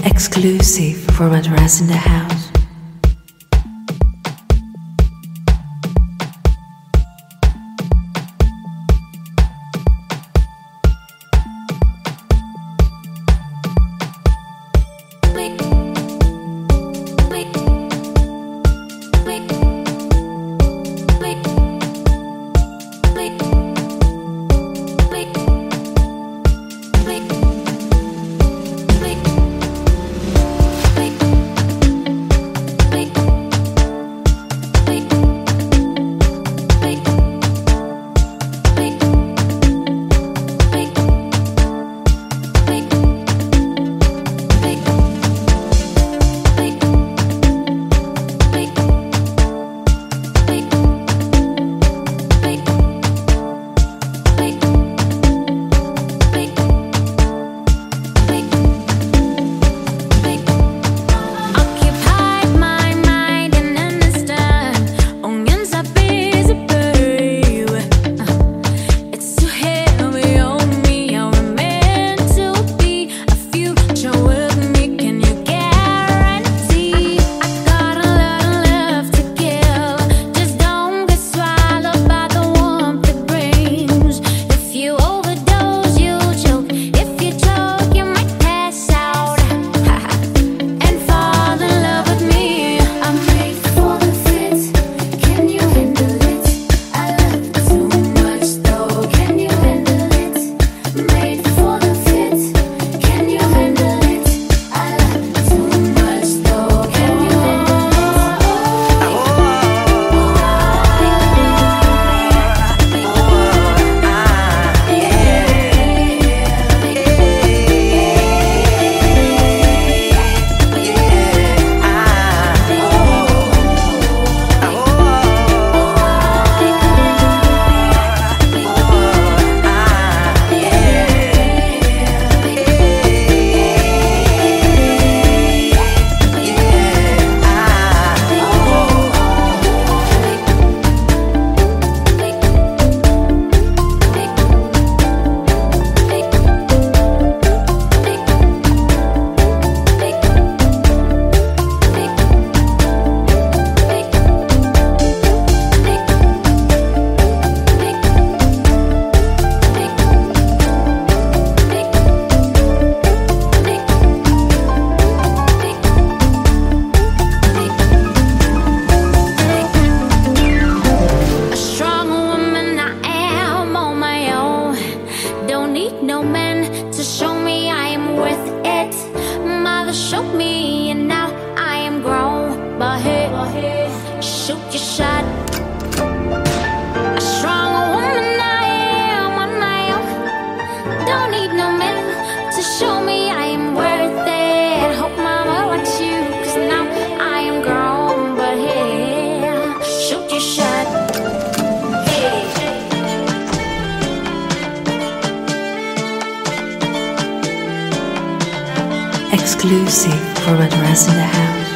Exclusive from Address in the House. No man to show me I am worth it. Mother showed me and now I am grown. But hey, shoot your shot. A strong woman I am on my own. Don't need no man to show me I am worth it. Hope mama likes you, cause now I am grown. But hey, shoot your shot. Exclusive from Address in the House.